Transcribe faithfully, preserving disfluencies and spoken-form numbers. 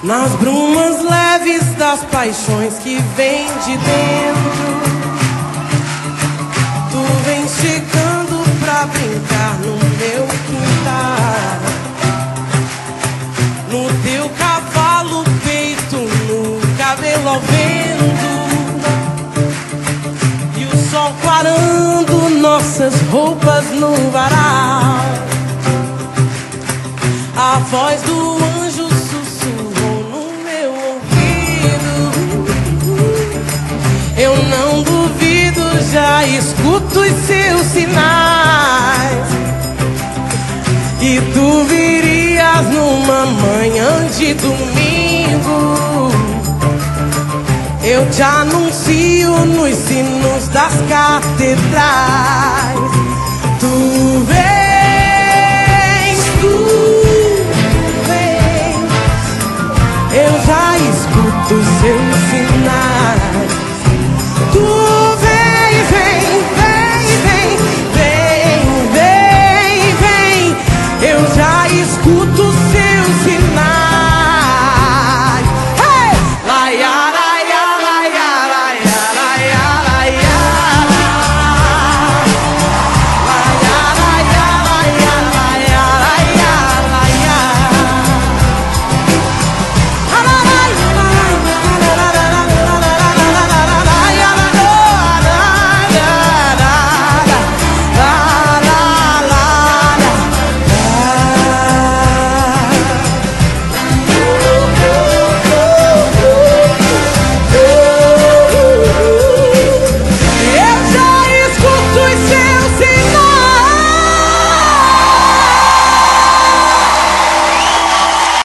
Nas brumas leves das paixões que vêm de dentro, tu vem chegando pra brincar no meu quintal. No teu cavalo peito, no cabelo ao vento, e o sol clarando nossas roupas no varal. A voz do anjo sussurrou no meu ouvido. Eu não duvido, já escuto os seus sinais. E tu virias numa manhã de domingo. Eu te anuncio nos sinos das catedrais. Tu vens, tu vens. Eu já escuto os seus sinais. Tu vem, vem, vem, vem, vem, vem, vem. Eu já escuto